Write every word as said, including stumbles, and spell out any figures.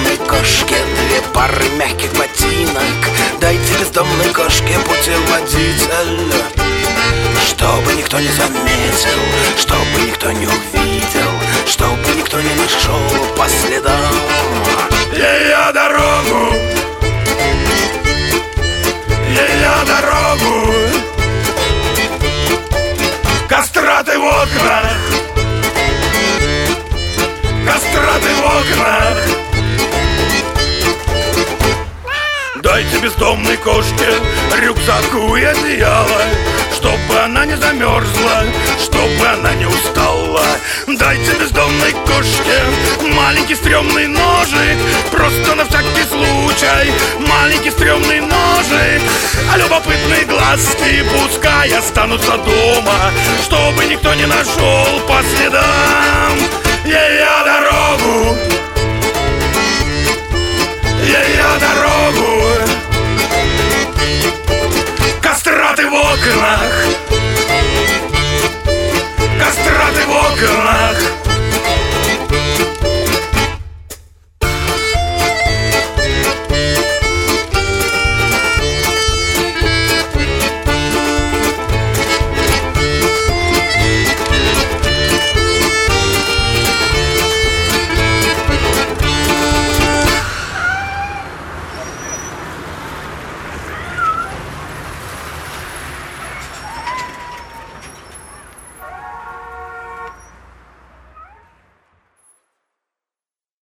бездомной кошке две пары мягких ботинок. Дайте бездомной кошке путеводитель, чтобы никто не заметил, чтобы никто не увидел, чтобы никто не нашел по следам ее дорогу, ее дорогу. Кастраты в окнах, кастраты в окнах. Дайте бездомной кошке рюкзаку и одеяло, чтобы она не замерзла, чтобы она не устала. Дайте бездомной кошке маленький стрёмный ножик, просто на всякий случай. Маленький стрёмный ножик, а любопытные глазки пускай останутся дома, чтобы никто не нашел по следам ее дорогу, ее дорогу. Кастраты в окнах, кастраты в окнах.